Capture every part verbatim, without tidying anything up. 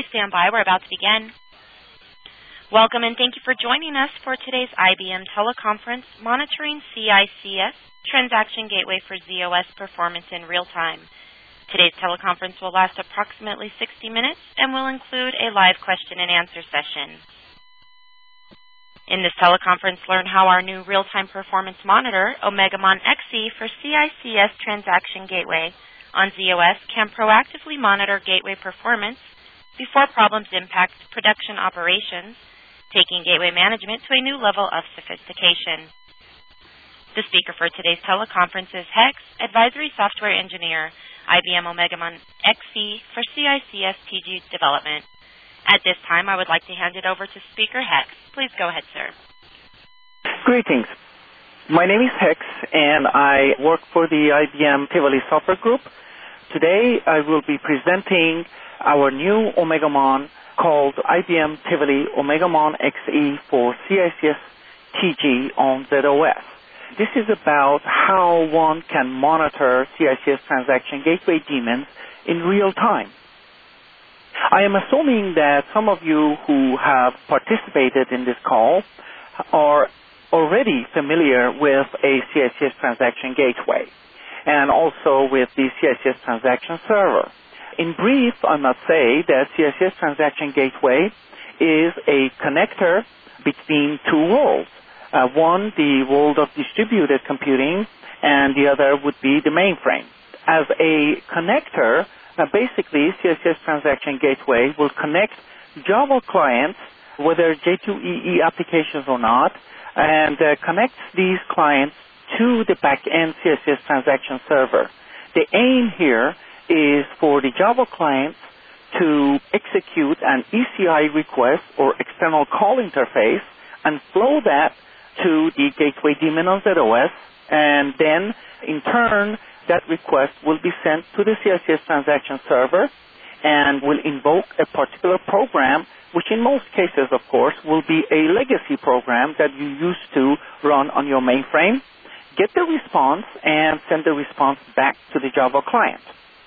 stand by. We're about to begin. Welcome and thank you for joining us for today's I B M teleconference monitoring C I C S Transaction Gateway for Z O S performance in real time. Today's teleconference will last approximately sixty minutes and will include a live question and answer session. In this teleconference, learn how our new real-time performance monitor, OmegaMon X E for C I C S Transaction Gateway on Z O S, can proactively monitor gateway performance before problems impact production operations, taking gateway management to a new level of sophistication. The speaker for today's teleconference is Hex, Advisory Software Engineer, I B M OmegaMon X E for C I C S T G development. At this time, I would like to hand it over to Speaker Hex. Please go ahead, sir. Greetings. My name is Hex, and I work for the I B M Tivoli Software Group. Today, I will be presenting our new OmegaMon called I B M Tivoli OmegaMon X E for C I C S T G on Z O S. This is about how one can monitor C I C S transaction gateway daemons in real time. I am assuming that some of you who have participated in this call are already familiar with a C I C S transaction gateway and also with the C I C S transaction server. In brief, I must say that C I C S transaction gateway is a connector between two worlds. Uh, one, the world of distributed computing, and the other would be the mainframe. As a connector, uh, basically C I C S transaction gateway will connect Java clients, whether J two E E applications or not, and uh, connects these clients to the back-end C I C S transaction server. The aim here is for the Java clients to execute an E C I request or external call interface and flow that to the gateway daemon on Z O S, and then in turn that request will be sent to the C I C S transaction server and will invoke a particular program, which in most cases, of course, will be a legacy program that you used to run on your mainframe, get the response, and send the response back to the Java client.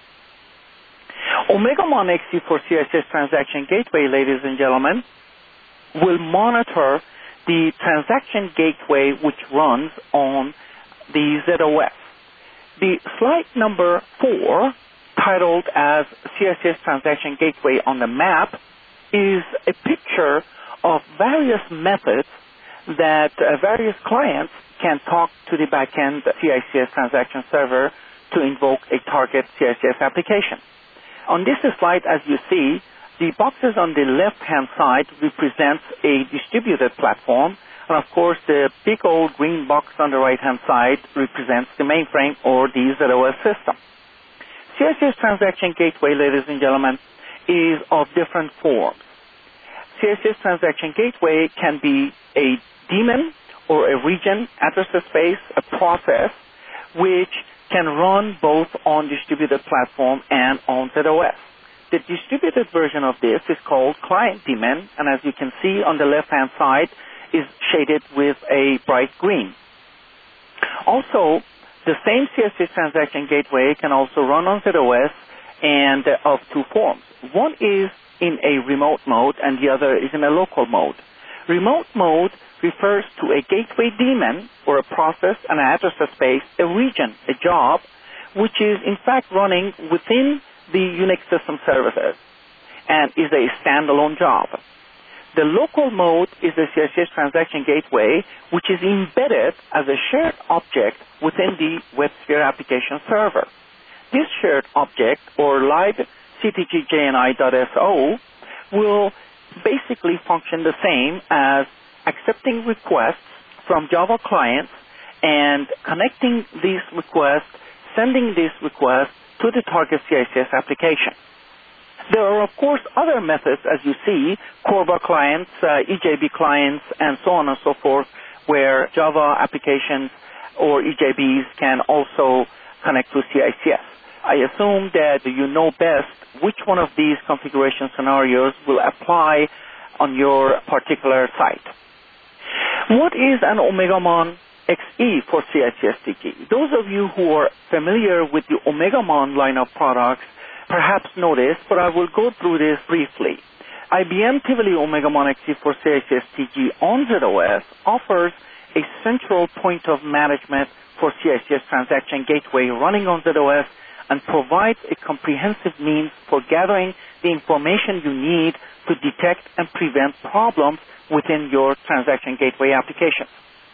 OmegaMon X E for C I C S Transaction Gateway, ladies and gentlemen, will monitor the transaction gateway which runs on the Z O S. The slide number four, titled as C I C S Transaction Gateway on the map, is a picture of various methods that uh, various clients can talk to the backend C I C S transaction server to invoke a target C I C S application. On this slide, as you see, the boxes on the left-hand side represents a distributed platform, and of course the big old green box on the right-hand side represents the mainframe or the Z O S system. C I C S Transaction Gateway, ladies and gentlemen, is of different forms. C I C S Transaction Gateway can be a daemon or a region, address space, a process, which can run both on distributed platform and on Z O S. The distributed version of this is called client daemon, and as you can see on the left-hand side, is shaded with a bright green. Also, the same C I C S Transaction Gateway can also run on Z O S and uh, of two forms. One is in a remote mode, and the other is in a local mode. Remote mode refers to a gateway daemon or a process, an address space, a region, a job, which is in fact running within the Unix system services and is a standalone job. The local mode is the C I C S Transaction Gateway, which is embedded as a shared object within the WebSphere application server. This shared object, or live C T G J N I dot S O, will basically function the same as accepting requests from Java clients and connecting these requests, sending these requests to the target C I C S application. There are, of course, other methods, as you see, Corba clients, uh, E J B clients, and so on and so forth, where Java applications or E J Bs can also connect to C I C S. I assume that you know best which one of these configuration scenarios will apply on your particular site. What is an OmegaMon X E for C I C S T G? Those of you who are familiar with the OmegaMon line of products perhaps noticed, but I will go through this briefly. I B M Tivoli OmegaMon X C for C I C S T G on Z O S offers a central point of management for C I C S Transaction Gateway running on Z O S and provides a comprehensive means for gathering the information you need to detect and prevent problems within your Transaction Gateway application.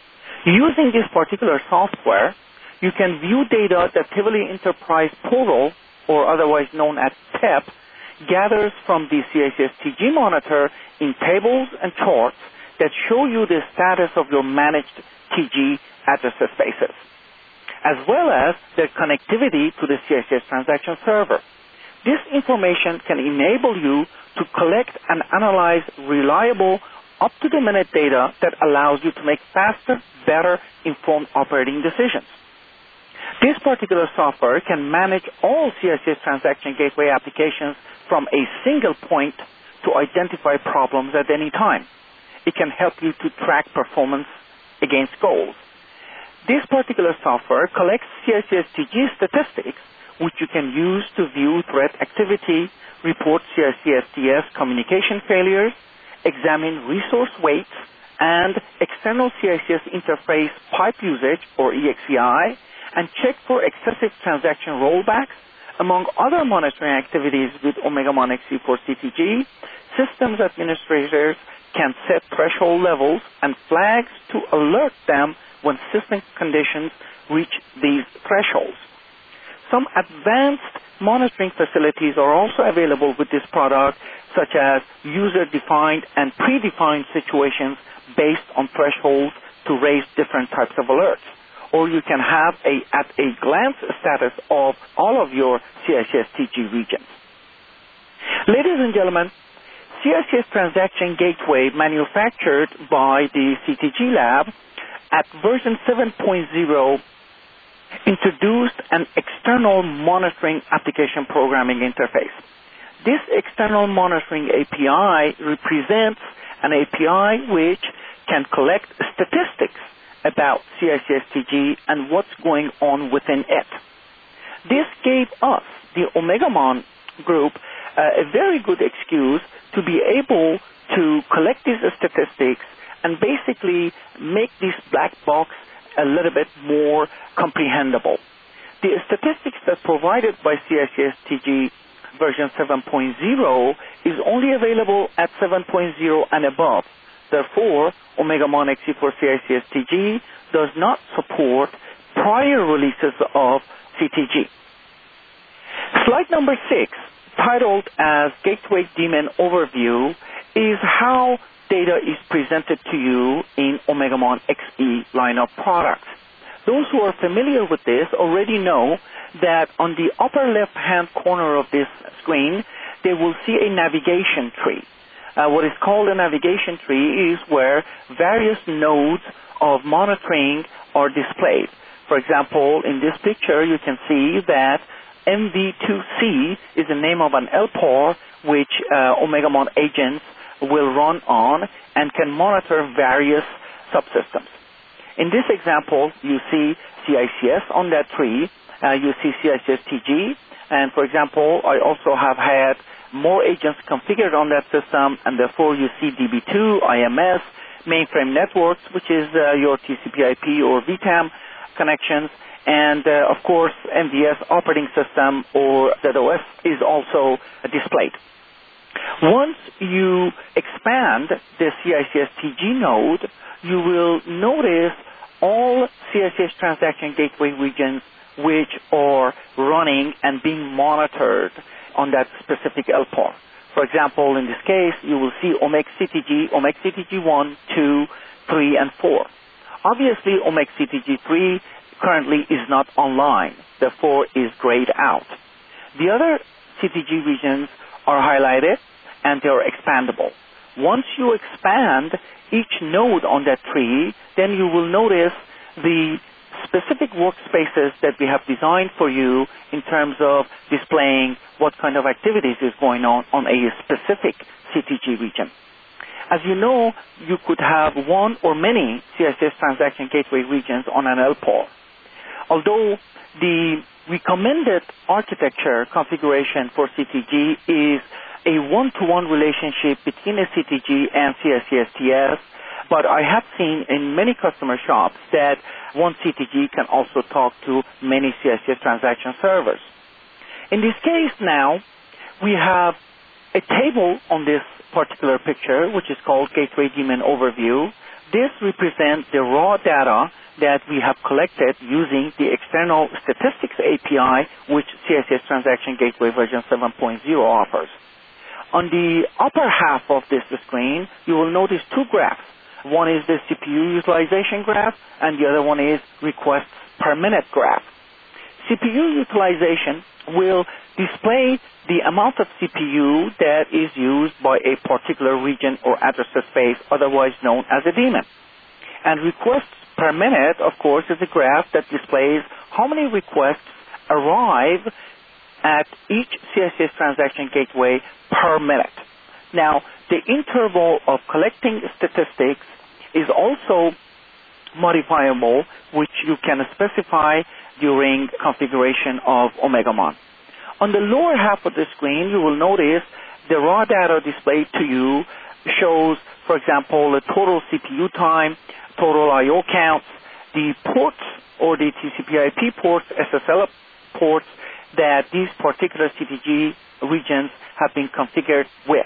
Using this particular software, you can view data that Tivoli Enterprise Portal, or otherwise known as T E P, gathers from the C I C S T G monitor in tables and charts that show you the status of your managed T G address spaces, as well as their connectivity to the C I C S transaction server. This information can enable you to collect and analyze reliable, up-to-the-minute data that allows you to make faster, better informed operating decisions. This particular software can manage all C I C S Transaction Gateway applications from a single point to identify problems at any time. It can help you to track performance against goals. This particular software collects C I C S T G statistics, which you can use to view threat activity, report C I C S T S communication failures, examine resource weights, and external C I C S interface pipe usage, or E X E I, and check for excessive transaction rollbacks. Among other monitoring activities with OmegaMon X C for C T G, systems administrators can set threshold levels and flags to alert them when system conditions reach these thresholds. Some advanced monitoring facilities are also available with this product, such as user-defined and predefined situations based on thresholds to raise different types of alerts. Or you can have a at-a-glance status of all of your C I C S T G regions. Ladies and gentlemen, C I C S Transaction Gateway, manufactured by the C T G Lab at version seven point oh, introduced an external monitoring application programming interface. This external monitoring A P I represents an A P I which can collect statistics about C I C S T G and what's going on within it. This gave us, the OmegaMon group, uh, a very good excuse to be able to collect these statistics and basically make this black box a little bit more comprehensible. The statistics that's provided by C I C S T G version seven point oh is only available at seven point oh and above. Therefore, OmegaMon X C for C I C S T G does not support prior releases of C T G. Slide number six, titled as Gateway Daemon Overview, is how data is presented to you in OmegaMon X E line of products. Those who are familiar with this already know that on the upper left-hand corner of this screen, they will see a navigation tree. Uh, what is called a navigation tree is where various nodes of monitoring are displayed. For example, in this picture, you can see that M V two C is the name of an L P O R which uh, OmegaMon agents will run on and can monitor various subsystems. In this example, you see C I C S on that tree. Uh, you see C I C S T G. And for example, I also have had more agents configured on that system, and therefore you see D B two, I M S, mainframe networks, which is uh, your T C P I P or V TAM connections, and uh, of course M D S operating system or Z O S is also uh, displayed. Once you expand the C I C S T G node, you will notice all C I C S Transaction Gateway regions which are running and being monitored on that specific L P O R. For example, in this case, you will see OMEG C T G, OMEG C T G one, two, three, and four. Obviously, OMEG C T G three currently is not online, therefore is grayed out. The other C T G regions are highlighted and they are expandable. Once you expand each node on that tree, then you will notice the specific workspaces that we have designed for you in terms of displaying what kind of activities is going on on a specific C T G region. As you know, you could have one or many C I C S Transaction Gateway regions on an L P O R. Although the recommended architecture configuration for C T G is a one-to-one relationship between a C T G and C I C S T S, but I have seen in many customer shops that one C T G can also talk to many C I C S transaction servers. In this case now, we have a table on this particular picture, which is called Gateway Daemon Overview. This represents the raw data that we have collected using the external statistics A P I, which C I C S Transaction Gateway version seven point oh offers. On the upper half of this screen, you will notice two graphs. One is the C P U utilization graph, and the other one is requests per minute graph. C P U utilization will display the amount of C P U that is used by a particular region or address space, otherwise known as a daemon. And requests per minute, of course, is a graph that displays how many requests arrive at each C I C S transaction gateway per minute. Now, the interval of collecting statistics is also modifiable, which you can specify during configuration of OmegaMon. On the lower half of the screen, you will notice the raw data displayed to you shows, for example, the total C P U time, total I O counts, the ports or the T C P I P ports, S S L ports that these particular C T G regions have been configured with.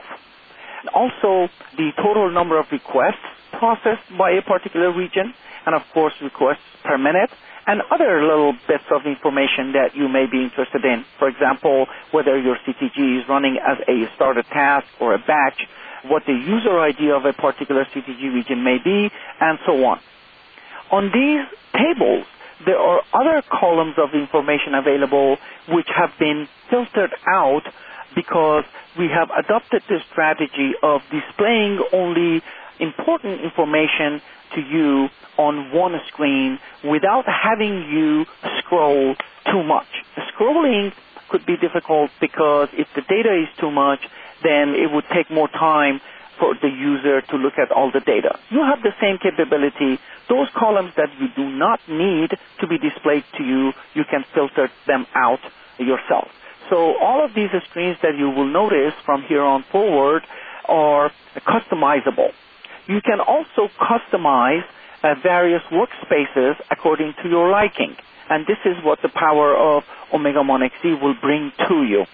Also, the total number of requests processed by a particular region, and of course, requests per minute, and other little bits of information that you may be interested in. For example, whether your C T G is running as a started task or a batch, what the user I D of a particular C T G region may be, and so on. On these tables, there are other columns of information available which have been filtered out because we have adopted the strategy of displaying only important information to you on one screen without having you scroll too much. Scrolling could be difficult because if the data is too much, then it would take more time for the user to look at all the data. You have the same capability. Those columns that you do not need to be displayed to you, you can filter them out yourself. So all of these screens that you will notice from here on forward are customizable. You can also customize uh, various workspaces according to your liking. And this is what the power of OmegaMon X E will bring to you.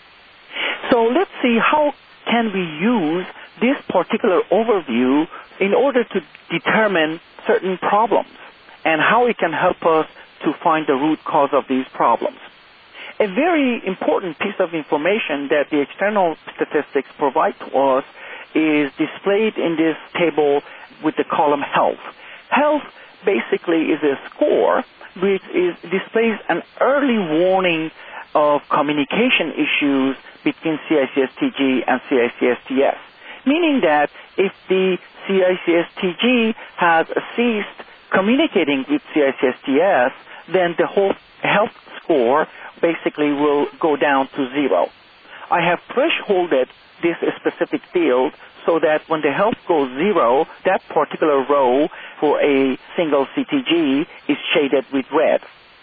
So let's see how can we use this particular overview in order to determine certain problems and how it can help us to find the root cause of these problems. A very important piece of information that the external statistics provide to us is displayed in this table with the column health. Health basically is a score which is, displays an early warning of communication issues between C I C S T G and C I C S T S, meaning that if the C I C S T G has ceased communicating with C I C S T S, then the whole health score basically will go down to zero. I have thresholded this specific field so that when the health goes zero, that particular row for a single C T G is shaded with red.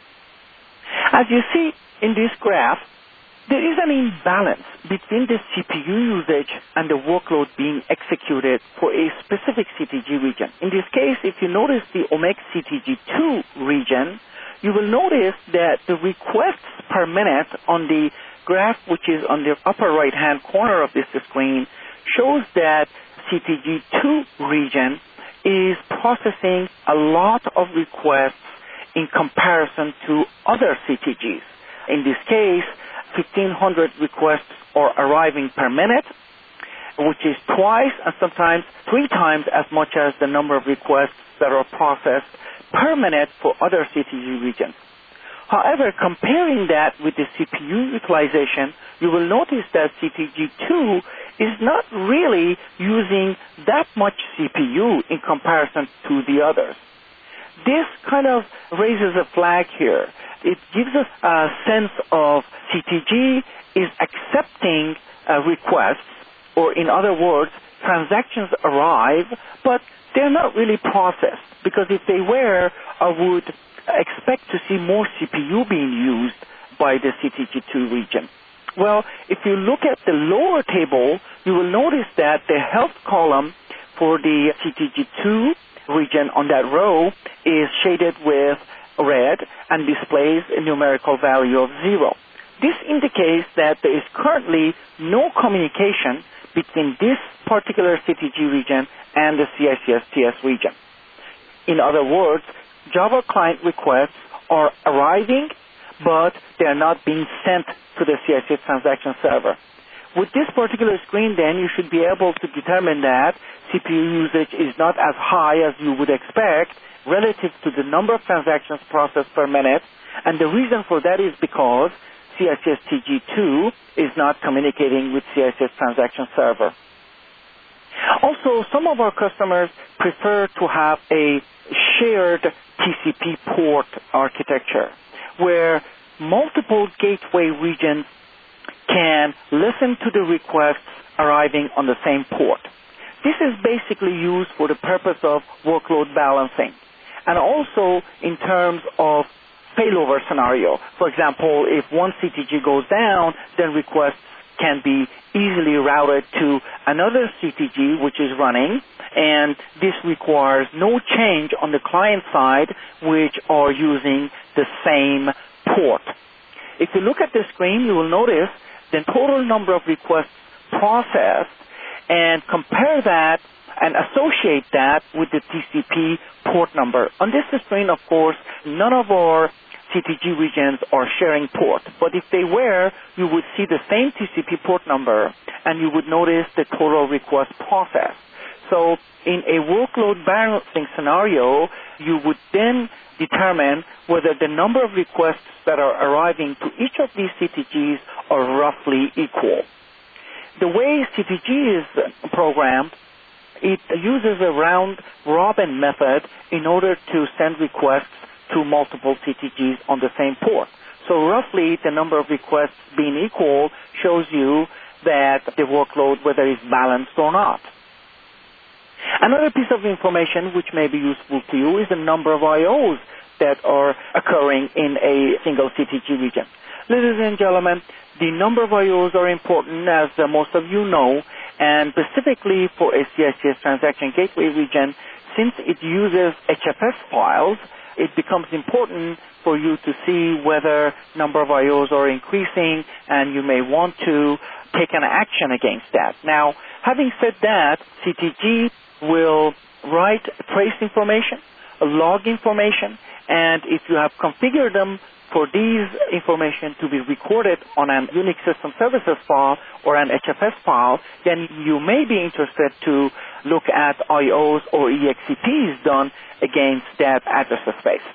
As you see in this graph, there is an imbalance between the C P U usage and the workload being executed for a specific C T G region. In this case, if you notice the OMEG C T G two region, you will notice that the requests per minute on the graph, which is on the upper right-hand corner of this screen, shows that C T G two region is processing a lot of requests in comparison to other C T Gs. In this case, fifteen hundred requests are arriving per minute, which is twice and sometimes three times as much as the number of requests that are processed per minute for other C T G regions. However, comparing that with the C P U utilization, you will notice that C T G two is not really using that much C P U in comparison to the others. This kind of raises a flag here. It gives us a sense of C T G is accepting uh, requests, or in other words, transactions arrive, but they're not really processed, because if they were, I would expect to see more C P U being used by the C T G two region? Well, if you look at the lower table, you will notice that the health column for the C T G two region on that row is shaded with red and displays a numerical value of zero. This indicates that there is currently no communication between this particular C T G region and the C I C S T S region. In other words, Java client requests are arriving, but they are not being sent to the C I C S transaction server. With this particular screen, then, you should be able to determine that C P U usage is not as high as you would expect relative to the number of transactions processed per minute, and the reason for that is because C I C S T G two is not communicating with C I C S transaction server. Also, some of our customers prefer to have a shared T C P port architecture where multiple gateway regions can listen to the requests arriving on the same port. This is basically used for the purpose of workload balancing and also in terms of failover scenario. For example, if one C T G goes down, then requests can be easily routed to another C T G which is running, and this requires no change on the client side which are using the same port. If you look at the screen, you will notice the total number of requests processed and compare that and associate that with the T C P port number. On this screen, of course, none of our C T G regions are sharing port, but if they were, you would see the same T C P port number and you would notice the total request processed. So in a workload balancing scenario, you would then determine whether the number of requests that are arriving to each of these C T Gs are roughly equal. The way C T G is programmed, it uses a round-robin method in order to send requests to multiple C T Gs on the same port. So roughly, the number of requests being equal shows you that the workload, whether it's balanced or not. Another piece of information which may be useful to you is the number of I Os that are occurring in a single C T G region. Ladies and gentlemen, the number of I Os are important, as uh, most of you know, and specifically for a C I C S transaction gateway region, since it uses H F S files, it becomes important for you to see whether number of I Os are increasing, and you may want to take an action against that. Now, having said that, C T G will write trace information, log information, and if you have configured them for these information to be recorded on an Unix system services file or an H F S file, then you may be interested to look at I Os or E X C Ps done against that address space.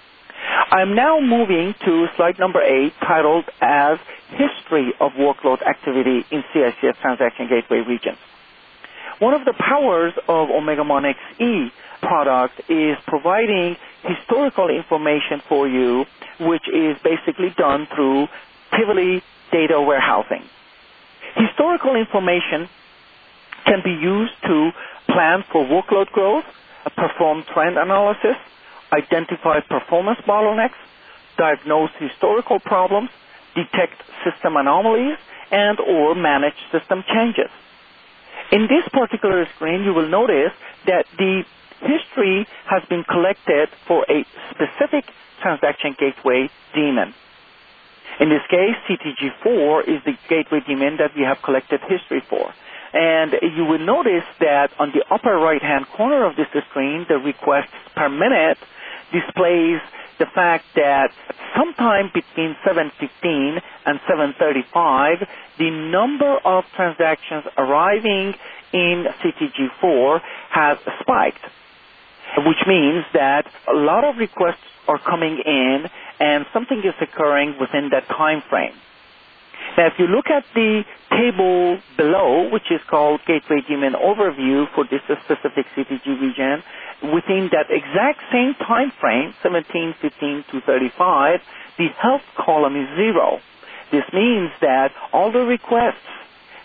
I'm now moving to slide number eight, titled as History of Workload Activity in C I C S Transaction Gateway Regions. One of the powers of OmegaMon X E product is providing historical information for you, which is basically done through Tivoli data warehousing. Historical information can be used to plan for workload growth, perform trend analysis, identify performance bottlenecks, diagnose historical problems, detect system anomalies, and or manage system changes. In this particular screen, you will notice that the history has been collected for a specific transaction gateway daemon. In this case, C T G four is the gateway daemon that we have collected history for. And you will notice that on the upper right-hand corner of this screen, the requests per minute displays the fact that sometime between seven fifteen and seven thirty-five, the number of transactions arriving in C T G four has spiked, which means that a lot of requests are coming in and something is occurring within that time frame. Now, if you look at the table below, which is called Gateway Daemon Overview for this specific C T G region, within that exact same time frame, seventeen fifteen to thirty-five, the health column is zero. This means that all the requests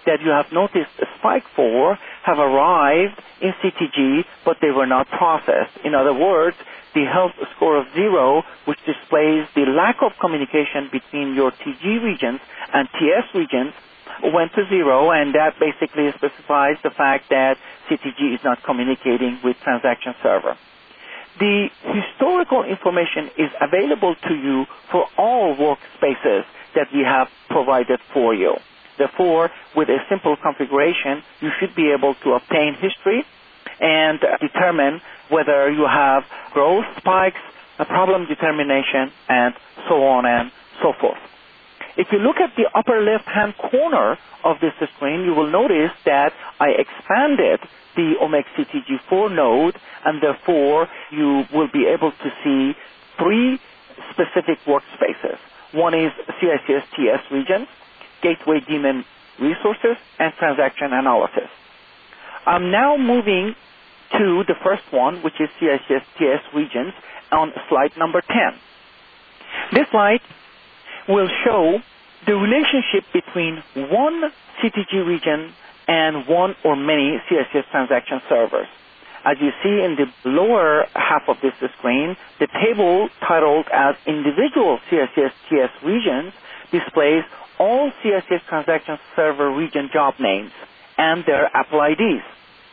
that you have noticed a spike for have arrived in C T G, but they were not processed. In other words, the health score of zero, which displays the lack of communication between your T G regions and T S regions, went to zero, and that basically specifies the fact that C T G is not communicating with transaction server. The historical information is available to you for all workspaces that we have provided for you. Therefore, with a simple configuration, you should be able to obtain history and determine whether you have growth spikes, a problem determination, and so on and so forth. If you look at the upper left-hand corner of this screen, you will notice that I expanded the O M E C C T G four node, and therefore you will be able to see three specific workspaces. One is C I C S T S region, gateway daemon resources, and transaction analysis. I'm now moving to the first one, which is C I C S T S regions, on slide number ten. This slide will show the relationship between one C T G region and one or many C I C S transaction servers. As you see in the lower half of this screen, the table titled as individual C I C S T S regions displays all C I C S transaction server region job names and their Apple I Ds.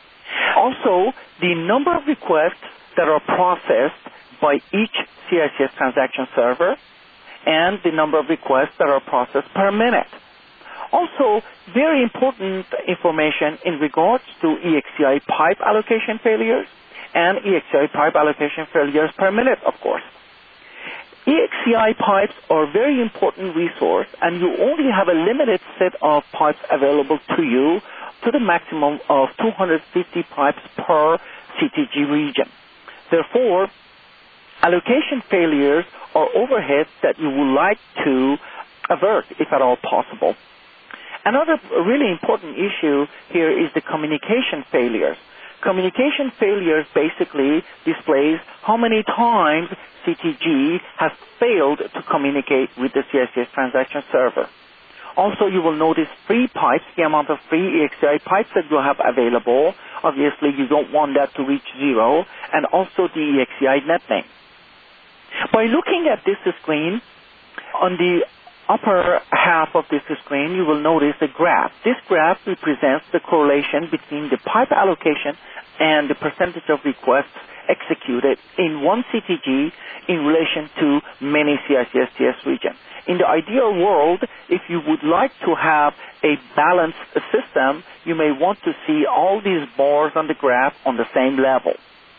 Also, the number of requests that are processed by each C I C S transaction server and the number of requests that are processed per minute. Also, very important information in regards to E X C I pipe allocation failures and E X C I pipe allocation failures per minute, of course. E X C I pipes are a very important resource, and you only have a limited set of pipes available to you to the maximum of two hundred fifty pipes per C T G region. Therefore, allocation failures are overheads that you would like to avert, if at all possible. Another really important issue here is the communication failures. Communication failures basically displays how many times C T G has failed to communicate with the C I C S transaction server. Also, you will notice free pipes, the amount of free E X C I pipes that you have available. Obviously, you don't want that to reach zero, and also the E X C I net name. By looking at this screen, on the upper half of this screen, you will notice a graph. This graph represents the correlation between the pipe allocation and the percentage of requests executed in one C T G in relation to many C I C S T S regions. In the ideal world, if you would like to have a balanced system, you may want to see all these bars on the graph on the same level.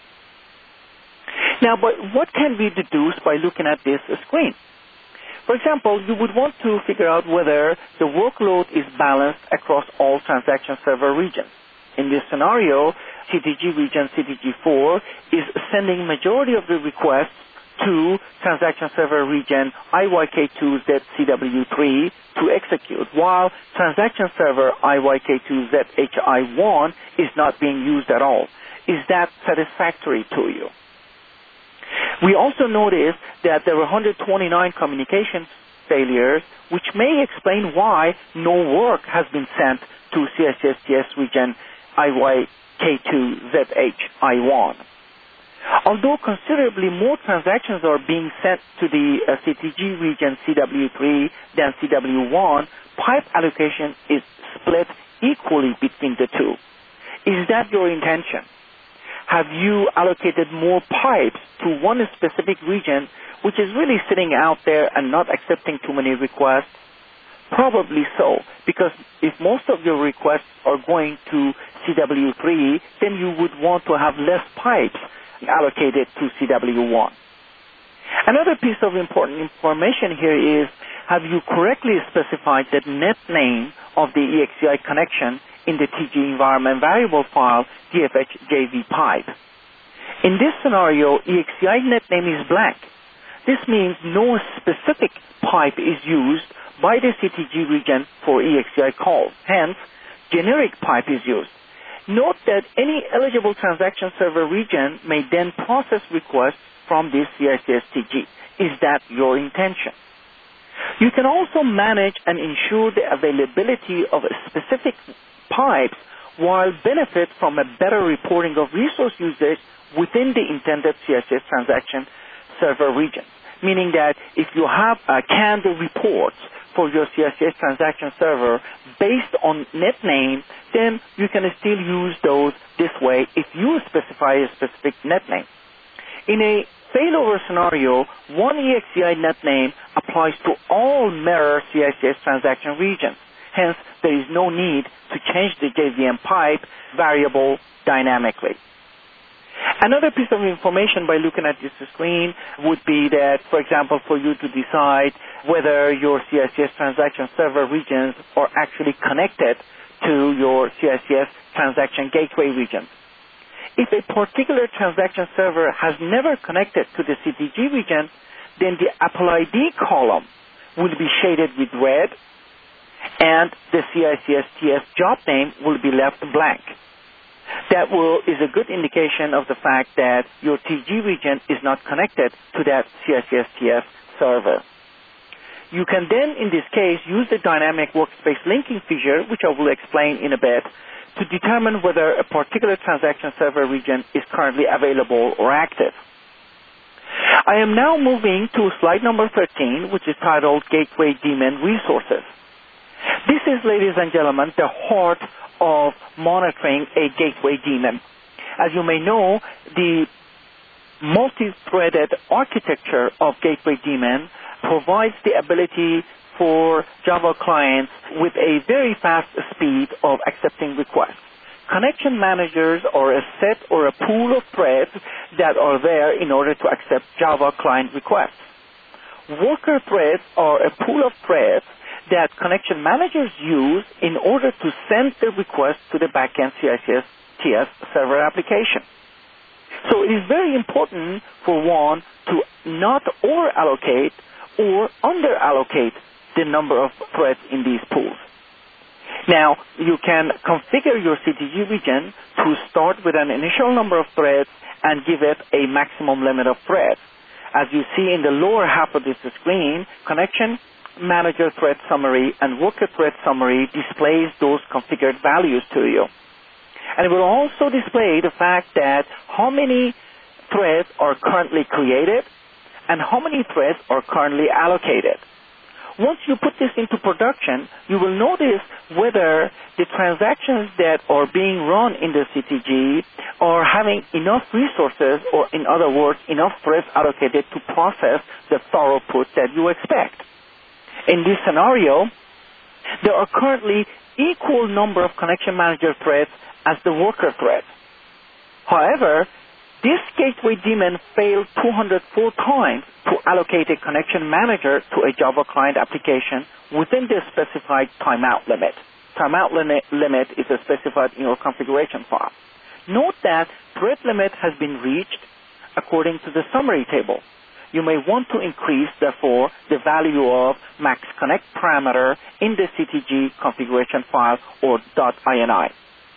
Now, but what can we deduce by looking at this screen? For example, you would want to figure out whether the workload is balanced across all transaction server regions. In this scenario, C T G region C T G four is sending majority of the requests to transaction server region I Y K two Z C W three to execute, while transaction server I Y K two Z H I one is not being used at all. Is that satisfactory to you? We also noticed that there were one hundred twenty-nine communication failures, which may explain why no work has been sent to C I C S T S region I Y K two Z H I one. Although considerably more transactions are being sent to the uh, C T G region C W three than C W one, pipe allocation is split equally between the two. Is that your intention? Have you allocated more pipes to one specific region which is really sitting out there and not accepting too many requests? Probably so, because if most of your requests are going to C W three, then you would want to have less pipes allocated to C W one. Another piece of important information here is, have you correctly specified the net name of the E X C I connection in the T G environment variable file D F H J V pipe? In this scenario, E X C I net name is blank. This means no specific pipe is used by the C T G region for E X C I calls. Hence, generic pipe is used. Note that any eligible transaction server region may then process requests from this C I C S T G. Is that your intention? You can also manage and ensure the availability of specific pipes while benefit from a better reporting of resource usage within the intended C I C S transaction server region. Meaning that if you have uh, canned reports for your C I C S transaction server based on net name, then you can still use those this way if you specify a specific net name. In a failover scenario, one E X C I net name applies to all mirror C I C S transaction regions. Hence, there is no need to change the J V M pipe variable dynamically. Another piece of information by looking at this screen would be that, for example, for you to decide whether your C I C S transaction server regions are actually connected to your C I C S transaction gateway region. If a particular transaction server has never connected to the C T G region, then the Apple I D column will be shaded with red, and the C I C S T S job name will be left blank. That will, is a good indication of the fact that your T G region is not connected to that C I C S T S server. You can then, in this case, use the dynamic workspace linking feature, which I will explain in a bit, to determine whether a particular transaction server region is currently available or active. I am now moving to slide number thirteen, which is titled Gateway Daemon Resources. This is, ladies and gentlemen, the heart of monitoring a gateway daemon. As you may know, the multi-threaded architecture of gateway daemon provides the ability for Java clients with a very fast speed of accepting requests. Connection managers are a set or a pool of threads that are there in order to accept Java client requests. Worker threads are a pool of threads that connection managers use in order to send the request to the backend C I C S T S server application. So it is very important for one to not over-allocate or under-allocate the number of threads in these pools. Now, you can configure your C T G region to start with an initial number of threads and give it a maximum limit of threads. As you see in the lower half of this screen, connection manager thread summary and worker thread summary displays those configured values to you. And it will also display the fact that how many threads are currently created and how many threads are currently allocated. Once you put this into production, you will notice whether the transactions that are being run in the C T G are having enough resources, or in other words, enough threads allocated to process the throughput that you expect. In this scenario, there are currently equal number of connection manager threads as the worker threads. However, this gateway daemon failed two hundred four times to allocate a connection manager to a Java client application within the specified timeout limit. Timeout limit, limit is specified in your configuration file. Note that thread limit has been reached according to the summary table. You may want to increase, therefore, the value of max connect parameter in the C T G configuration file or .ini.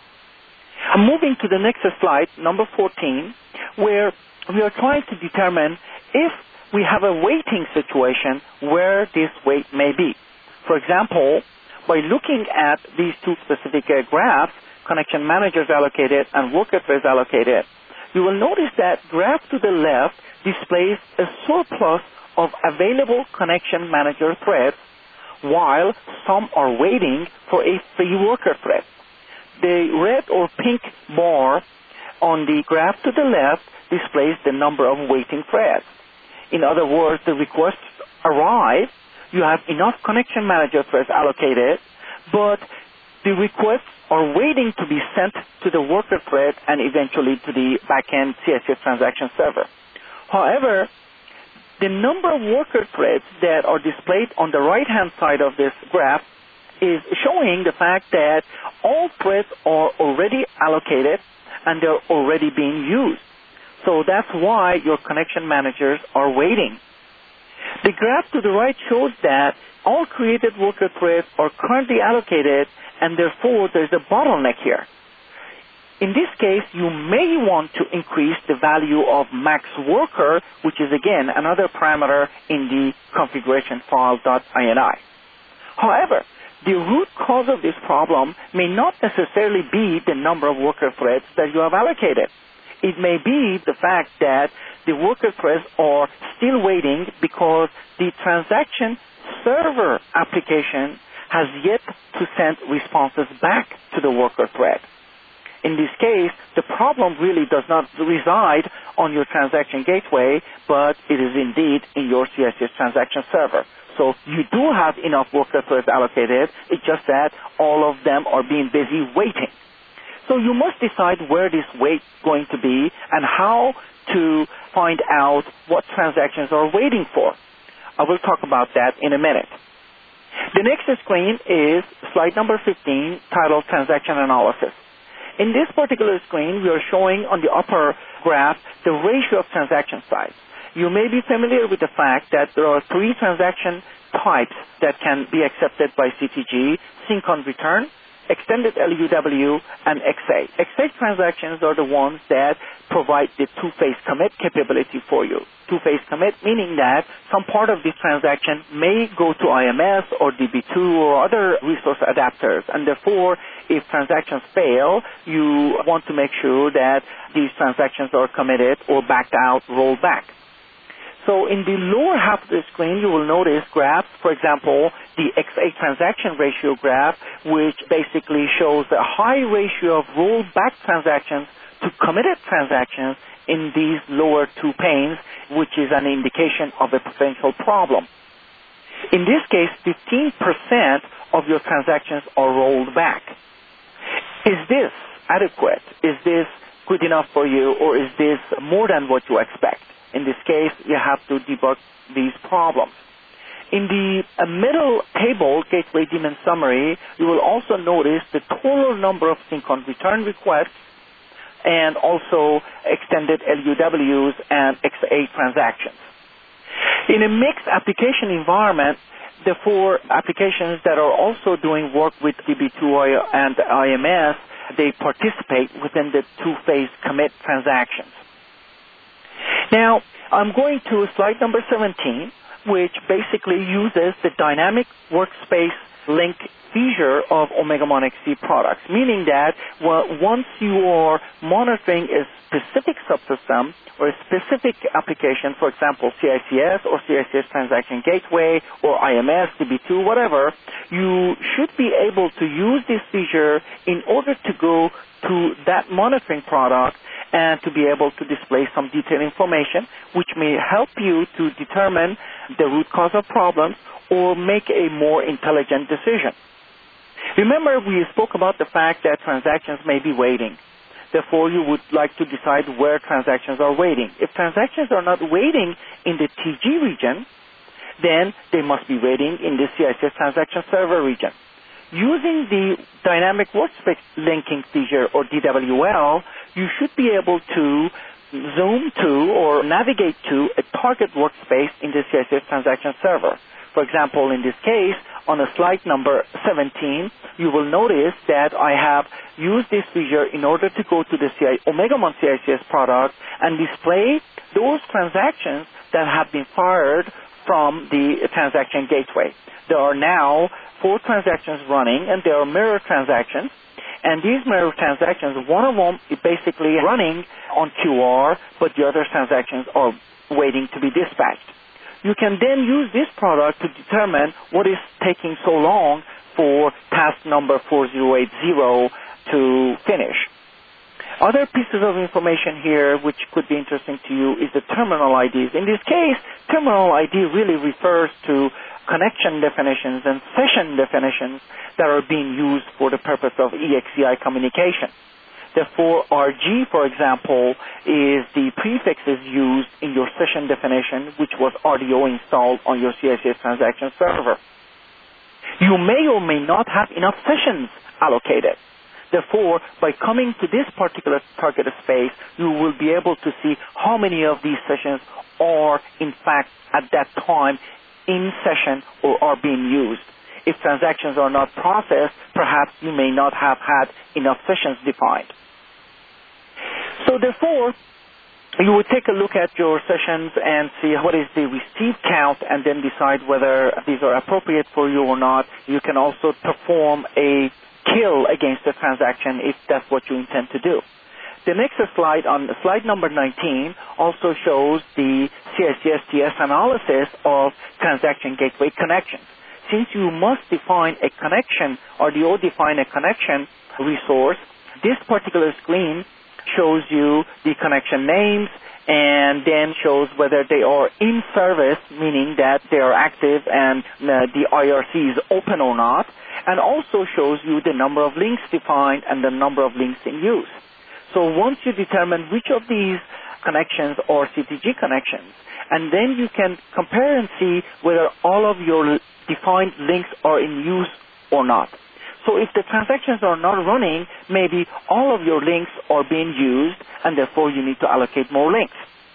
I'm moving to the next slide, number fourteen, where we are trying to determine if we have a weighting situation where this weight may be. For example, by looking at these two specific uh, graphs, connection managers allocated and worker threads allocated, you will notice that graph to the left displays a surplus of available connection manager threads, while some are waiting for a free worker thread. The red or pink bar on the graph to the left displays the number of waiting threads. In other words, the requests arrive, you have enough connection manager threads allocated, but the requests are waiting to be sent to the worker thread and eventually to the backend C I C S transaction server. However, the number of worker threads that are displayed on the right-hand side of this graph is showing the fact that all threads are already allocated and they're already being used. So that's why your connection managers are waiting. The graph to the right shows that all created worker threads are currently allocated, and therefore there's a bottleneck here. In this case, you may want to increase the value of max worker, which is again another parameter in the configuration file.ini. However, the root cause of this problem may not necessarily be the number of worker threads that you have allocated. It may be the fact that the worker threads are still waiting because the transaction server application has yet to send responses back to the worker thread. In this case, the problem really does not reside on your transaction gateway, but it is indeed in your C I C S transaction server. So you do have enough worker threads allocated, it's just that all of them are being busy waiting. So you must decide where this wait is going to be and how to find out what transactions are waiting for. I will talk about that in a minute. The next screen is slide number fifteen, titled Transaction Analysis. In this particular screen, we are showing on the upper graph the ratio of transaction size. You may be familiar with the fact that there are three transaction types that can be accepted by C T G: sync on return, extended L U W, and X A. X A transactions are the ones that provide the two-phase commit capability for you. Two-phase commit meaning that some part of the transaction may go to I M S or D B two or other resource adapters, and therefore, if transactions fail, you want to make sure that these transactions are committed or backed out, rolled back. So in the lower half of the screen, you will notice graphs, for example, the X A transaction ratio graph, which basically shows a high ratio of rollback transactions to committed transactions in these lower two panes, which is an indication of a potential problem. In this case, fifteen percent of your transactions are rolled back. Is this adequate? Is this good enough for you, or is this more than what you expect? In this case, you have to debug these problems. In the uh, middle table, Gateway Daemon Summary, you will also notice the total number of sync on return requests and also extended L U Ws and X A transactions. In a mixed application environment, the four applications that are also doing work with D B two and I M S, they participate within the two-phase commit transactions. Now, I'm going to slide number seventeen, which basically uses the dynamic workspace link feature of Omega Mon X C products, meaning that well, once you are monitoring a specific subsystem or a specific application, for example, C I C S or C I C S Transaction Gateway or I M S, D B two, whatever, you should be able to use this feature in order to go to that monitoring product and to be able to display some detailed information which may help you to determine the root cause of problems or make a more intelligent decision. Remember, we spoke about the fact that transactions may be waiting. Therefore, you would like to decide where transactions are waiting. If transactions are not waiting in the T G region, then they must be waiting in the C I C S Transaction Server region. Using the Dynamic Workspace Linking feature, or D W L, you should be able to zoom to or navigate to a target workspace in the C I C S Transaction Server. For example, in this case, on a slide number seventeen, you will notice that I have used this feature in order to go to the C I Omega Mon C I C S product and display those transactions that have been fired from the transaction gateway. There are now four transactions running, and they are mirror transactions. And these mirror transactions, one of them is basically running on Q R, but the other transactions are waiting to be dispatched. You can then use this product to determine what is taking so long for task number four zero eight zero to finish. Other pieces of information here which could be interesting to you is the terminal I Ds. In this case, terminal I D really refers to connection definitions and session definitions that are being used for the purpose of E X E I communication. Therefore, R G, for example, is the prefixes used in your session definition, which was R D O installed on your C I C S transaction server. You may or may not have enough sessions allocated. Therefore, by coming to this particular target space, you will be able to see how many of these sessions are, in fact, at that time in session or are being used. If transactions are not processed, perhaps you may not have had enough sessions defined. So therefore, you would take a look at your sessions and see what is the receive count and then decide whether these are appropriate for you or not. You can also perform a kill against the transaction if that's what you intend to do. The next slide, on slide number nineteen, also shows the C I C S T S analysis of transaction gateway connections. Since you must define a connection, or do you define a connection resource, this particular screen shows you the connection names and then shows whether they are in service, meaning that they are active and uh, the I R C is open or not, and also shows you the number of links defined and the number of links in use. So once you determine which of these connections are C T G connections, and then you can compare and see whether all of your defined links are in use or not. So if the transactions are not running, maybe all of your links are being used, and therefore you need to allocate more links.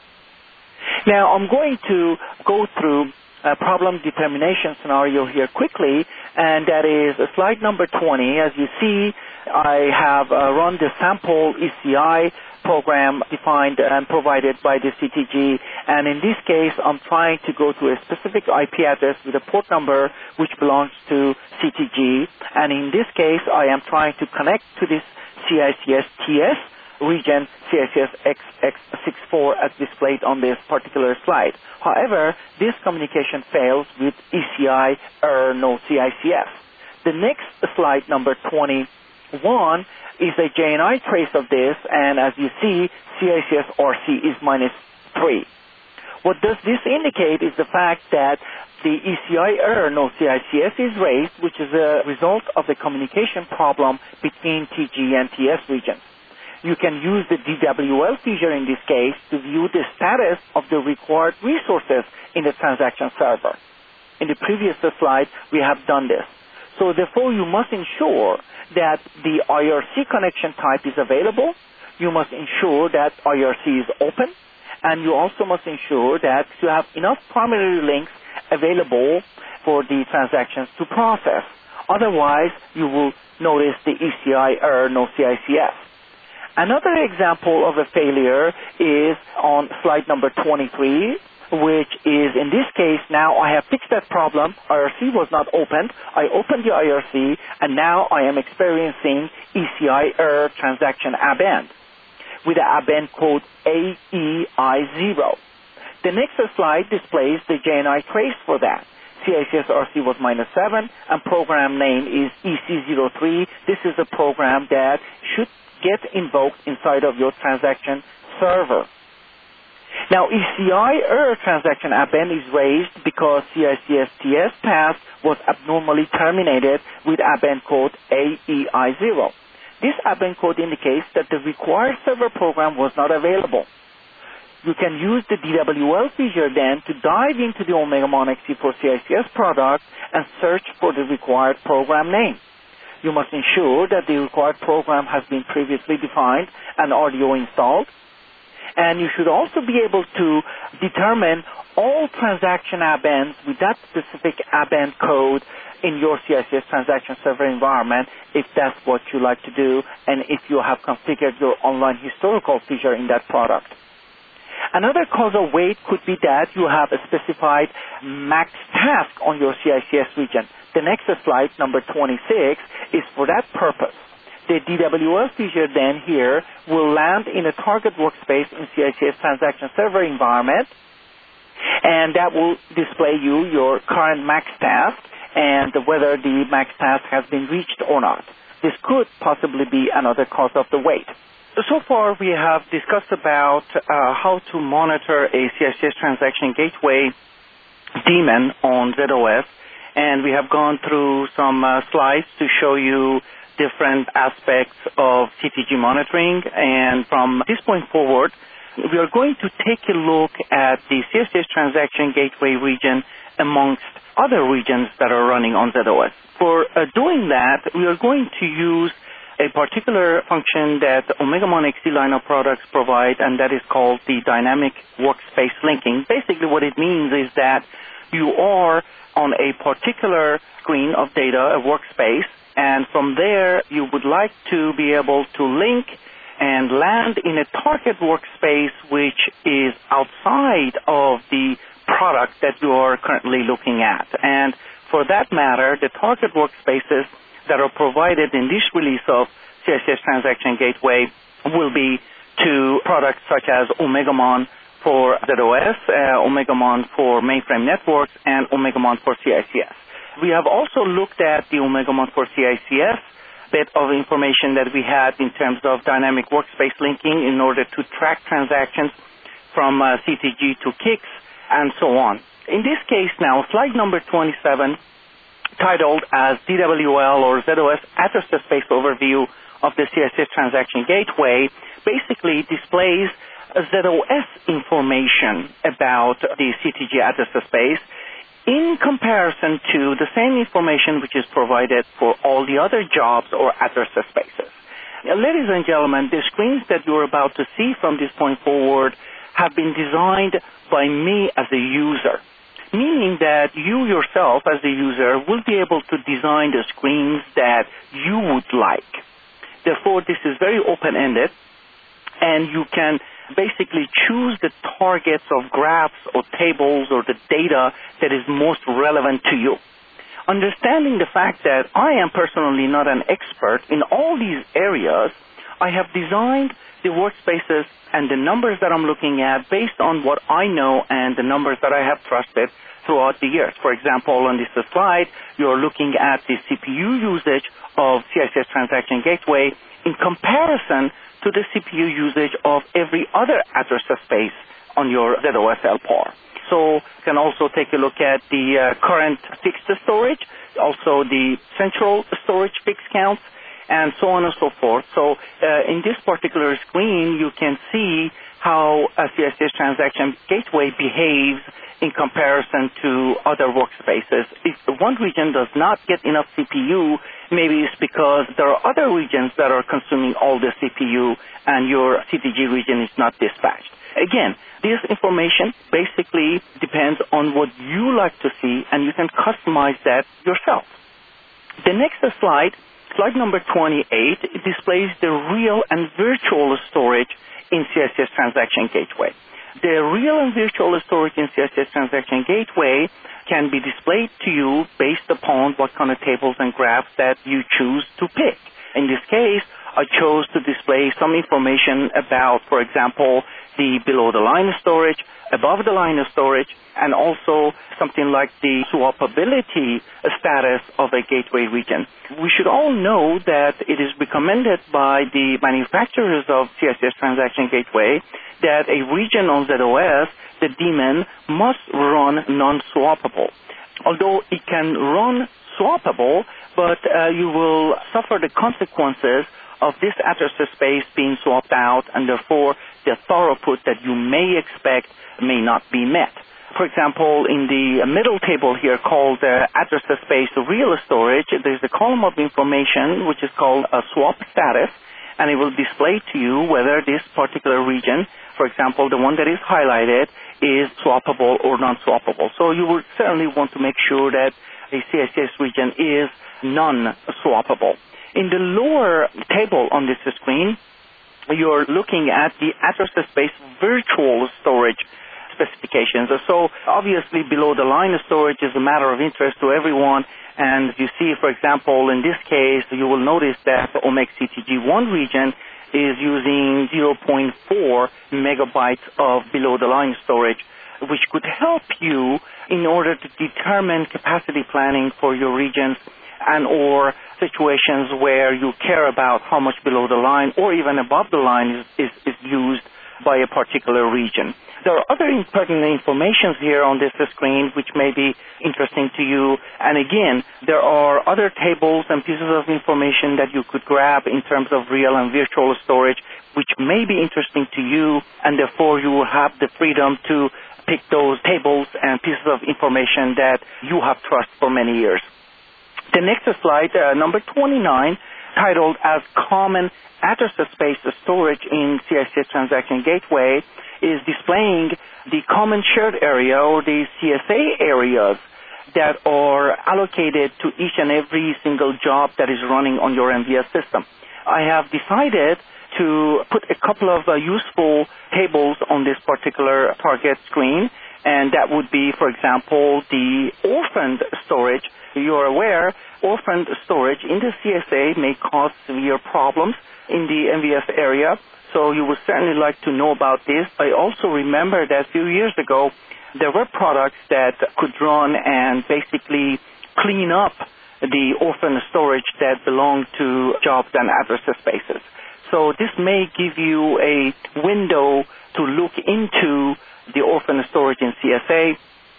Now, I'm going to go through a problem determination scenario here quickly, and that is slide number twenty. As you see, I have uh, run the sample E C I program defined and provided by the C T G, and in this case, I'm trying to go to a specific I P address with a port number which belongs to C T G, and in this case, I am trying to connect to this C I C S T S region C I C S X X sixty-four as displayed on this particular slide. However, this communication fails with E C I error no C I C S. The next slide, number twenty-one, is a J N I trace of this, and as you see, C I C S R C is minus three. What does this indicate is the fact that the E C I error no C I C S is raised, which is a result of the communication problem between T G and T S regions. You can use the D W L feature in this case to view the status of the required resources in the transaction server. In the previous slide, we have done this. So therefore, you must ensure that the I R C connection type is available. You must ensure that I R C is open. And you also must ensure that you have enough primary links available for the transactions to process. Otherwise, you will notice the E C I error no C I C S. Another example of a failure is on slide number twenty-three, which is, in this case, now I have fixed that problem. I R C was not opened. I opened the I R C, and now I am experiencing E C I error transaction append with the append code A E I zero. The next slide displays the J N I trace for that. C I C S R C was minus seven, and program name is E C zero three. This is a program that should get invoked inside of your transaction server. Now, E C I error transaction append is raised because C I C S T S path was abnormally terminated with append code A E I zero. This append code indicates that the required server program was not available. You can use the D W L feature then to dive into the OmegaMon X C four C I C S product and search for the required program name. You must ensure that the required program has been previously defined and audio installed. And you should also be able to determine all transaction appends with that specific append code in your C I C S transaction server environment if that's what you like to do and if you have configured your online historical feature in that product. Another cause of wait could be that you have a specified max task on your C I C S region. The next slide, number twenty-six, is for that purpose. The D W L feature then here will land in a target workspace in C I C S transaction server environment, and that will display you your current max task and whether the max task has been reached or not. This could possibly be another cause of the wait. So far, we have discussed about uh, how to monitor a C I C S transaction gateway daemon on Z O S, and we have gone through some uh, slides to show you different aspects of C T G monitoring, and from this point forward, we are going to take a look at the C I C S transaction gateway region amongst other regions that are running on Z O S. For uh, doing that, we are going to use a particular function that OmegaMon X C line of products provide, and that is called the dynamic workspace linking. Basically, what it means is that you are on a particular screen of data, a workspace, and from there you would like to be able to link and land in a target workspace which is outside of the product that you are currently looking at. And for that matter, the target workspaces that are provided in this release of C I C S Transaction Gateway will be to products such as OmegaMon for Z O S, uh, OmegaMon for mainframe networks, and OmegaMon for C I C S. We have also looked at the OmegaMon for C I C S bit of information that we had in terms of dynamic workspace linking in order to track transactions from uh, C T G to K I X and so on. In this case now, slide number twenty-seven, titled as D W L or Z O S Address Space Overview of the C I C S Transaction Gateway, basically displays Z O S information about the C T G address space in comparison to the same information which is provided for all the other jobs or address spaces. Now, ladies and gentlemen, the screens that you're about to see from this point forward have been designed by me as a user, meaning that you yourself as a user will be able to design the screens that you would like. Therefore, this is very open-ended, and you can basically choose the targets of graphs or tables or the data that is most relevant to you. Understanding the fact that I am personally not an expert in all these areas, I have designed the workspaces and the numbers that I'm looking at based on what I know and the numbers that I have trusted throughout the years. For example, on this slide, you're looking at the C P U usage of C I C S Transaction Gateway in comparison to the C P U usage of every other address space on your Z O S L P A R. So you can also take a look at the uh, current fixed storage, also the central storage fixed counts, and so on and so forth. So uh, in this particular screen, you can see how a C I C S Transaction Gateway behaves in comparison to other workspaces. If one region does not get enough C P U, maybe it's because there are other regions that are consuming all the C P U and your C T G region is not dispatched. Again, this information basically depends on what you like to see, and you can customize that yourself. The next slide, slide number twenty-eight, it displays the real and virtual storage in C I C S Transaction Gateway. The real and virtual storage in C I C S Transaction Gateway can be displayed to you based upon what kind of tables and graphs that you choose to pick. In this case, I chose to display some information about, for example, the below-the-line storage, above-the-line storage, and also something like the swappability status of a gateway region. We should all know that it is recommended by the manufacturers of C I C S Transaction Gateway that a region on Z O S, the daemon, must run non-swappable. Although it can run swappable, but uh, you will suffer the consequences of this address space being swapped out, and therefore the throughput that you may expect may not be met. For example, in the middle table here called uh, address space real storage, there's a column of information which is called a swap status, and it will display to you whether this particular region, for example, the one that is highlighted, is swappable or non-swappable. So you will certainly want to make sure that a C I C S region is non-swappable. In the lower table on this screen, you're looking at the address space virtual storage specifications. So obviously below the line storage is a matter of interest to everyone. And you see, for example, in this case, you will notice that the Omega C T G one region is using zero point four megabytes of below the line storage, which could help you in order to determine capacity planning for your regions and or situations where you care about how much below the line or even above the line is, is, is used by a particular region. There are other important information here on this screen which may be interesting to you. And again, there are other tables and pieces of information that you could grab in terms of real and virtual storage which may be interesting to you, and therefore you will have the freedom to pick those tables and pieces of information that you have trusted for many years. The next slide, uh, number twenty-nine, titled as Common Address Space Storage in C I C S Transaction Gateway, is displaying the common shared area or the C S A areas that are allocated to each and every single job that is running on your M V S system. I have decided to put a couple of uh, useful tables on this particular target screen, and that would be, for example, the orphaned storage. You're aware, orphaned storage in the C S A may cause severe problems in the M V S area, so you would certainly like to know about this. I also remember that a few years ago, there were products that could run and basically clean up the orphan storage that belonged to jobs and address spaces. So this may give you a window to look into the orphan storage in C S A,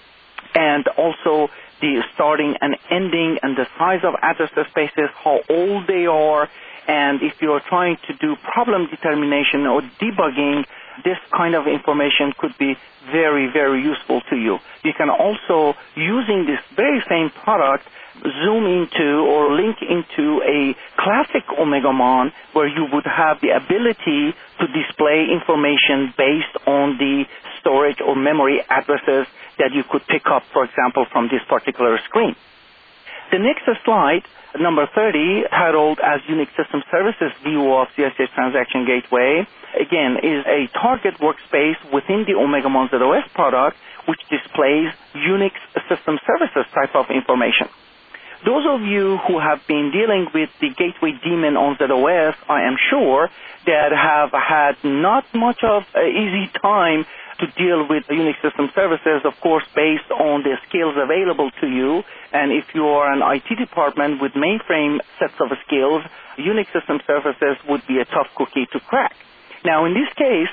and also the starting and ending and the size of address spaces, how old they are, and if you're trying to do problem determination or debugging, this kind of information could be very, very useful to you. You can also, using this very same product, zoom into or link into a classic OmegaMon where you would have the ability to display information based on the storage or memory addresses that you could pick up, for example, from this particular screen. The next slide, number thirty, titled as Unix System Services View of C S S Transaction Gateway, again, is a target workspace within the OmegaMon Z O S product which displays Unix System Services type of information. Those of you who have been dealing with the gateway daemon on Z O S, I am sure, that have had not much of an easy time to deal with Unix System Services, of course, based on the skills available to you. And if you are an I T department with mainframe sets of skills, Unix System Services would be a tough cookie to crack. Now, in this case,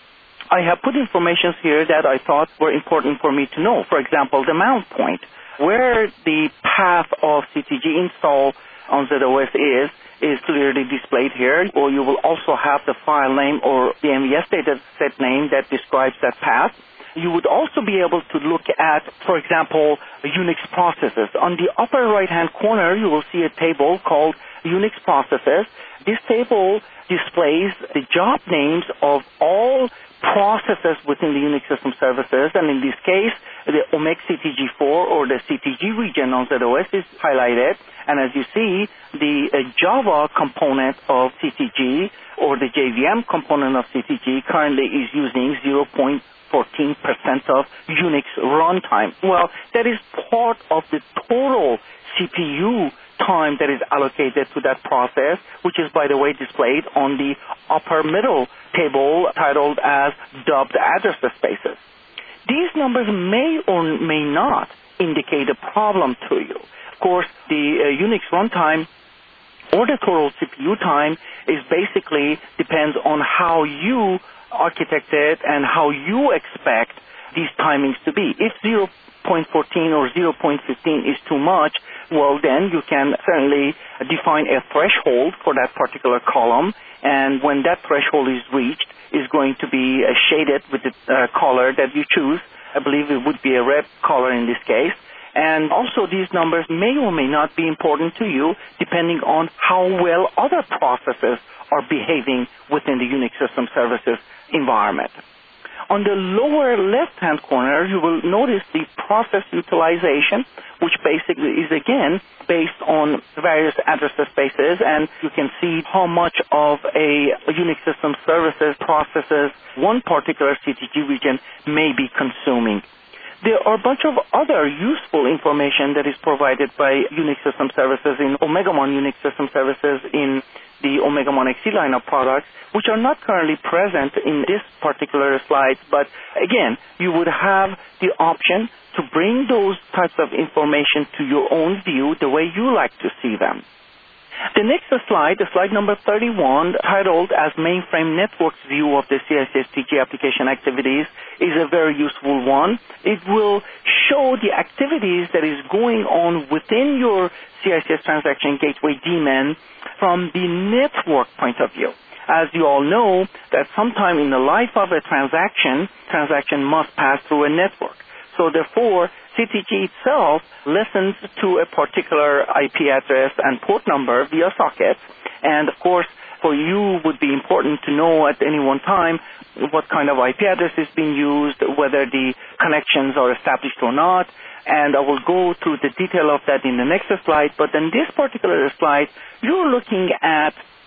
I have put information here that I thought were important for me to know. For example, the mount point. Where the path of C T G install on Z O S is, is clearly displayed here, or you will also have the file name or the M V S data set name that describes that path. You would also be able to look at, for example, Unix processes. On the upper right-hand corner, you will see a table called Unix processes. This table displays the job names of all processes within the Unix System Services, and in this case, the Omega C T G four or the C T G region on Z O S is highlighted, and as you see, the uh, Java component of C T G or the J V M component of C T G currently is using zero point one four percent of Unix runtime. Well, that is part of the total C P U time that is allocated to that process, which is, by the way, displayed on the upper middle table titled as dubbed address spaces. These numbers may or may not indicate a problem to you. Of course, the uh, Unix runtime or the total C P U time is basically depends on how you architect it and how you expect these timings to be. If zero point one four or zero point one five is too much, well, then you can certainly define a threshold for that particular column, and when that threshold is reached, is going to be uh, shaded with the uh, color that you choose. I believe it would be a red color in this case. And also these numbers may or may not be important to you depending on how well other processes are behaving within the Unix System Services environment. On the lower left-hand corner, you will notice the process utilization, which basically is, again, based on various address spaces, and you can see how much of a Unix System Services processes one particular C T G region may be consuming. There are a bunch of other useful information that is provided by Unix System Services in OmegaMon Unix System Services in the OmegaMon X E line of products, which are not currently present in this particular slide, but again, you would have the option to bring those types of information to your own view the way you like to see them. The next slide, slide number thirty-one, titled as Mainframe Networks View of the C S S T G Application Activities, is a very useful one. It will show the activities that is going on within your C S S Transaction Gateway daemon from the network point of view. As you all know, that sometime in the life of a transaction, transaction must pass through a network. So therefore, C T G itself listens to a particular I P address and port number via sockets. And of course, for you would be important to know at any one time what kind of I P address is being used, whether the connections are established or not. And I will go through the detail of that in the next slide. But in this particular slide, you're looking at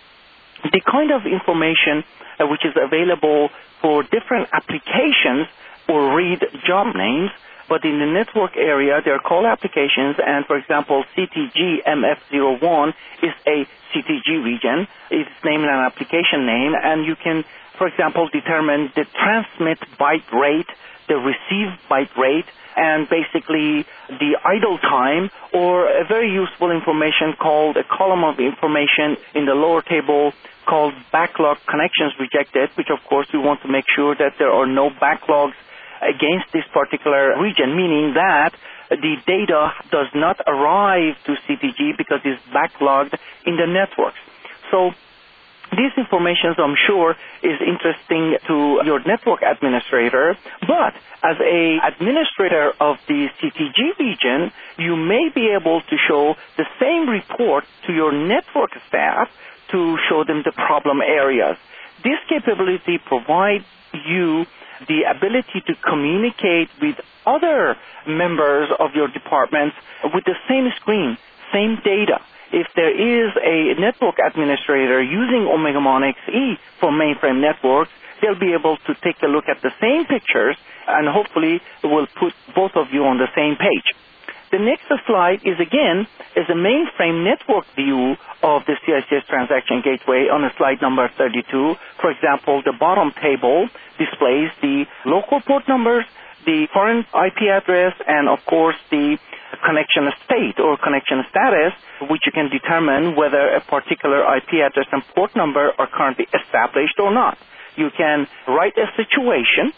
the kind of information uh, which is available for different applications or read job names, but in the network area, there are call applications, and for example, C T G M F zero one is a C T G region. It's named an application name, and you can, for example, determine the transmit byte rate, the receive byte rate, and basically the idle time, or a very useful information called a column of information in the lower table called backlog connections rejected, which of course we want to make sure that there are no backlogs against this particular region, meaning that the data does not arrive to C T G because it's backlogged in the networks. So this information, I'm sure, is interesting to your network administrator, but as a administrator of the C T G region, you may be able to show the same report to your network staff to show them the problem areas. This capability provides you the ability to communicate with other members of your departments with the same screen, same data. If there is a network administrator using OmegaMon X E for mainframe networks, they'll be able to take a look at the same pictures, and hopefully it will put both of you on the same page. The next slide is, again, is a mainframe network view of the C I C S Transaction Gateway on slide number thirty-two. For example, the bottom table displays the local port numbers, the foreign I P address, and, of course, the connection state or connection status, which you can determine whether a particular I P address and port number are currently established or not. You can write a situation,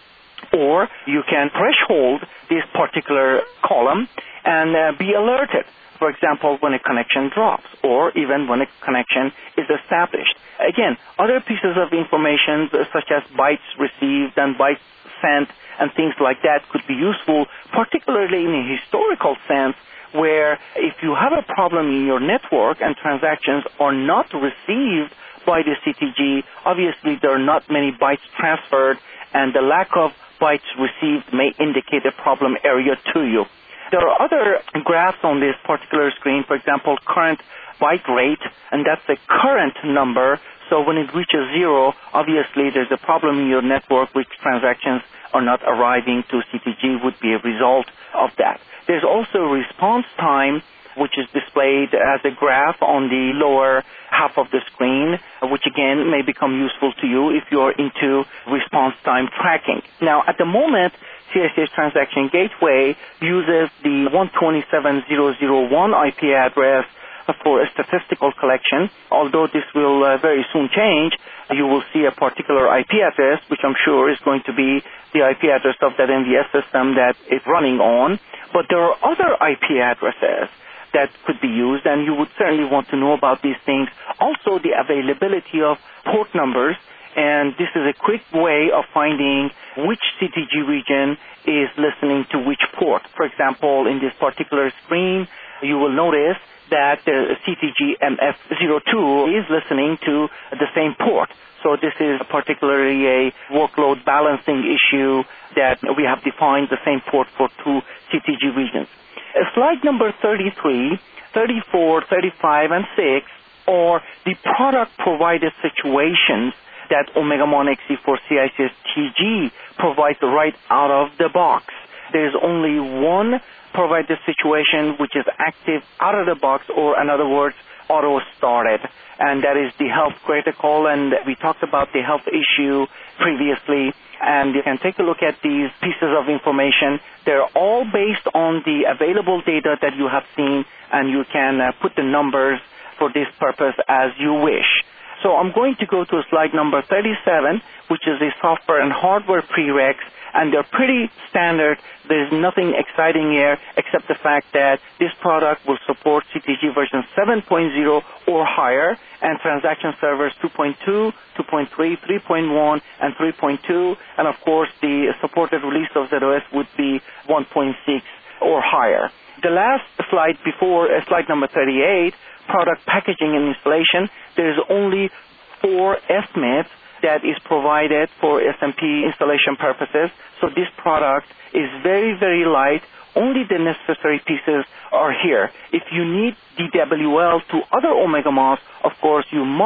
or you can threshold this particular column and uh, be alerted, for example, when a connection drops or even when a connection is established. Again, other pieces of information uh, such as bytes received and bytes sent and things like that could be useful, particularly in a historical sense, where if you have a problem in your network and transactions are not received by the C T G, obviously there are not many bytes transferred, and the lack of bytes received may indicate a problem area to you. There are other graphs on this particular screen, for example, current byte rate, and that's the current number. So when it reaches zero, obviously there's a problem in your network which transactions are not arriving to C T G would be a result of that. There's also response time, which is displayed as a graph on the lower half of the screen, which again may become useful to you if you're into response time tracking. Now, at the moment, C I C S Transaction Gateway uses the one twenty-seven dot zero dot zero dot one I P address for a statistical collection. Although this will uh, very soon change, you will see a particular I P address, which I'm sure is going to be the I P address of that M V S system that it's running on. But there are other I P addresses that could be used, and you would certainly want to know about these things. Also, the availability of port numbers, and this is a quick way of finding which C T G region is listening to which port. For example, in this particular screen, you will notice that the C T G M F zero two is listening to the same port. So this is particularly a workload balancing issue that we have defined the same port for two C T G regions. Uh, slide number thirty-three, thirty-four, thirty-five, and six are the product-provided situations that OmegaMon X E for C I C S T G provides right out of the box. There is only one provided situation which is active out of the box, or in other words, auto-started, and that is the health critical, and we talked about the health issue previously, and you can take a look at these pieces of information. They're all based on the available data that you have seen, and you can uh, put the numbers for this purpose as you wish. So I'm going to go to slide number thirty-seven, which is the software and hardware prereqs, and they're pretty standard. There's nothing exciting here except the fact that this product will support C T G version seven point oh or higher, and transaction servers two point two, two point three, three point one, and three point two, and of course the supported release of Z O S would be one point six or higher. The last slide before uh, slide number thirty-eight, product packaging and installation, there's only four estimates that is provided for S M P installation purposes. So this product is very, very light. Only the necessary pieces are here. If you need D W L to other OmegaMOS, of course, you must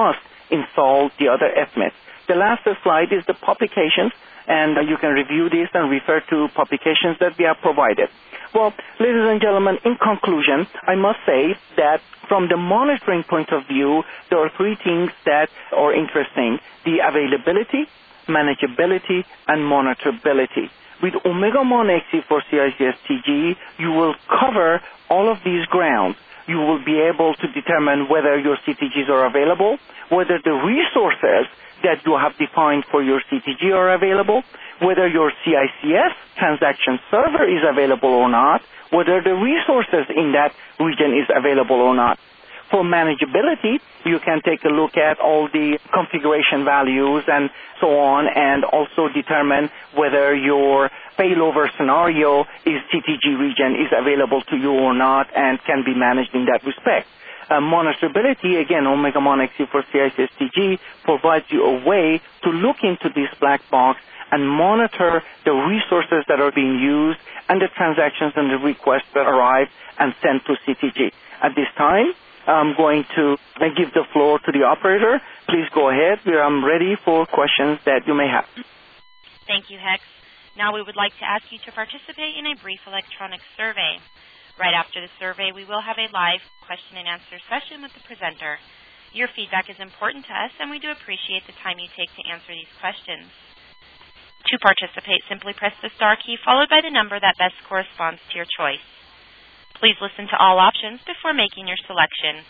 install the other F M I Ts. The last slide is the publications, and uh, you can review this and refer to publications that we have provided. Well, ladies and gentlemen, in conclusion, I must say that from the monitoring point of view, there are three things that are interesting: the availability, manageability, and monitorability. With Omega Mon X C for C I C S T G, you will cover all of these grounds. You will be able to determine whether your C T Gs are available, whether the resources that you have defined for your C T G are available, whether your C I C S transaction server is available or not, whether the resources in that region is available or not. For manageability, you can take a look at all the configuration values and so on, and also determine whether your failover scenario is C T G region is available to you or not and can be managed in that respect. Uh, monitorability, again, Omega Mon X C for C I C S T G provides you a way to look into this black box and monitor the resources that are being used and the transactions and the requests that arrive and sent to C T G. At this time, I'm going to give the floor to the operator. Please go ahead. I'm ready for questions that you may have. Thank you, Hex. Now we would like to ask you to participate in a brief electronic survey. Right after the survey, we will have a live question and answer session with the presenter. Your feedback is important to us, and we do appreciate the time you take to answer these questions. To participate, simply press the star key followed by the number that best corresponds to your choice. Please listen to all options before making your selection.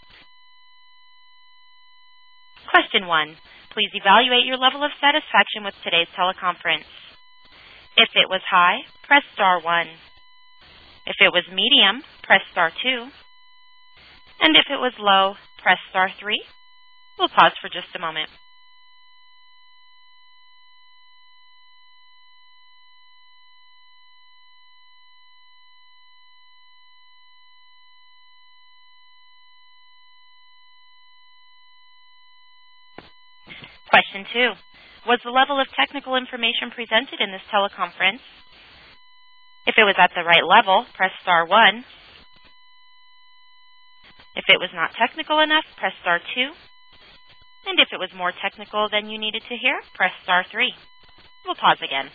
Question one. Please evaluate your level of satisfaction with today's teleconference. If it was high, press star one. If it was medium, press star two. And if it was low, press star three. We'll pause for just a moment. Question two. Was the level of technical information presented in this teleconference? If it was at the right level, press star one. If it was not technical enough, press star two. And if it was more technical than you needed to hear, press star three. We'll pause again.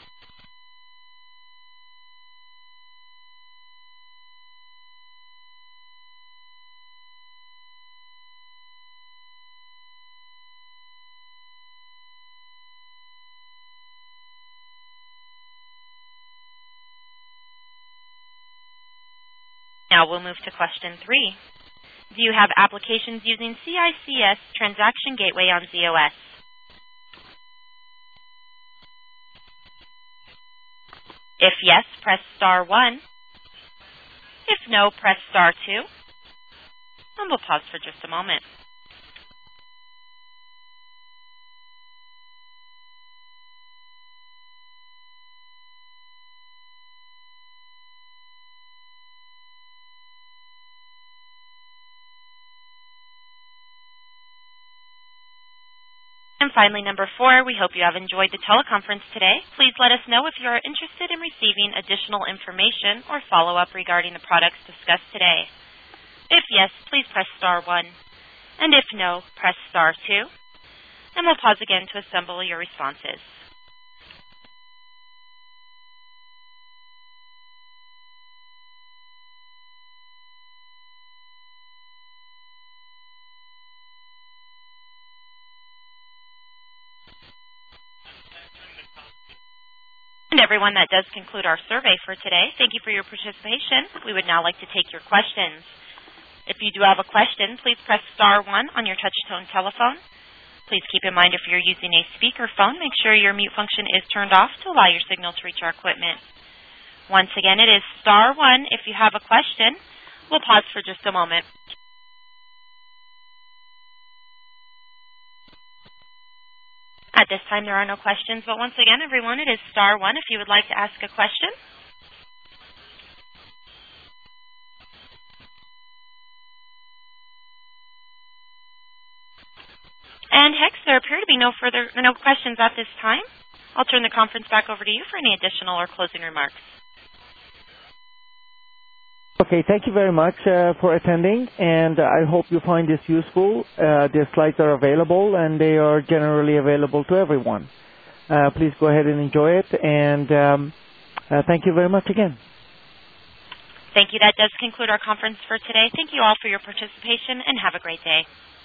Now we'll move to question three. Do you have applications using C I C S Transaction Gateway on Z O S? If yes, press star one. If no, press star two. And we'll pause for just a moment. And finally, number four, we hope you have enjoyed the teleconference today. Please let us know if you are interested in receiving additional information or follow-up regarding the products discussed today. If yes, please press star one. And if no, press star two. And we'll pause again to assemble your responses. And everyone, that does conclude our survey for today. Thank you for your participation. We would now like to take your questions. If you do have a question, please press star one on your touch-tone telephone. Please keep in mind if you're using a speakerphone, make sure your mute function is turned off to allow your signal to reach our equipment. Once again, it is star one if you have a question. We'll pause for just a moment. At this time, there are no questions, but once again, everyone, it is star one if you would like to ask a question. And Hex, there appear to be no further no questions at this time. I'll turn the conference back over to you for any additional or closing remarks. Okay, thank you very much uh, for attending, and I hope you find this useful. Uh, the slides are available, and they are generally available to everyone. Uh, please go ahead and enjoy it, and um, uh, thank you very much again. Thank you. That does conclude our conference for today. Thank you all for your participation, and have a great day.